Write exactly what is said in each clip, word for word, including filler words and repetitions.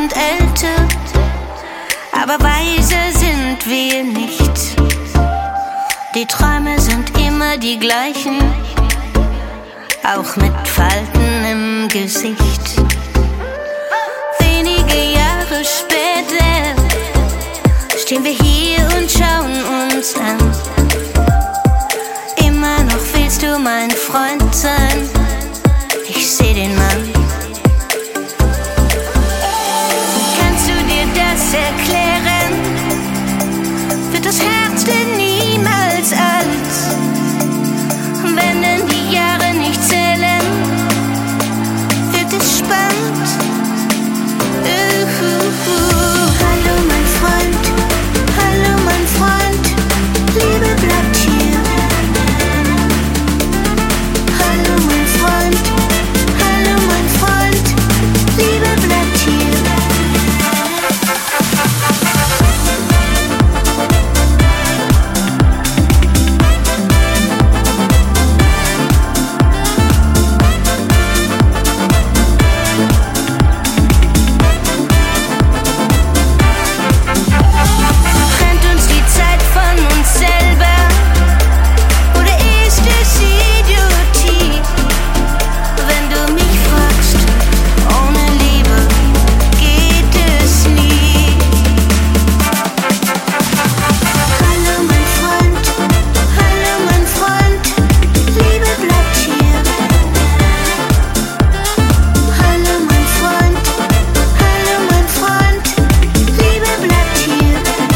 sind älter, aber weiser sind wir nicht. Die Träume sind immer die gleichen, auch mit Falten im Gesicht. Wenige Jahre später stehen wir hier und schauen uns an. Immer noch willst du mein Freund sein, ich seh den Mann. Kannst du dir das erklären? Wird das Herz denn niemals alt? Wenn denn die Jahre nicht zählen, wird es spannend. Uh, uh, uh. Hallo mein Freund, hallo mein Freund, Liebe bleibt hier. Hallo mein Freund, hallo mein Freund, Liebe bleibt hier. Trennt uns die Zeit von uns selber, oder ist es Idiotie? Wenn du mich fragst, ohne Liebe geht es nie. Hallo mein Freund, hallo mein Freund, Liebe bleibt hier. Hallo mein Freund, hallo mein Freund, Liebe bleibt hier.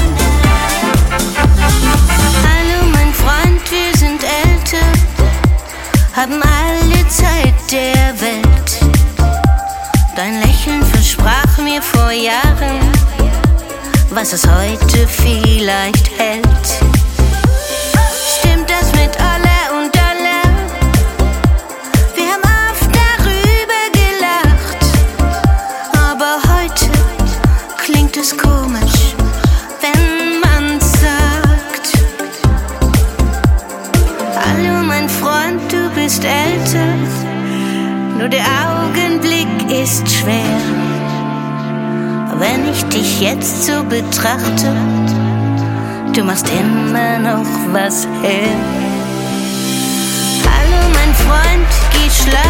Hallo mein Freund, wir sind älter, haben alle Zeit der Welt. Dein Lächeln versprach mir vor Jahren, was es heute vielleicht hält. Stimmt das mit Allah und Allah? Wir haben oft darüber gelacht, aber heute klingt es komisch, wenn man's sagt. Hallo mein Freund, du bist älter, nur der Augenblick ist schwer. Wenn ich dich jetzt so betrachte, du machst immer noch was her. Hallo mein Freund, geh schlafen.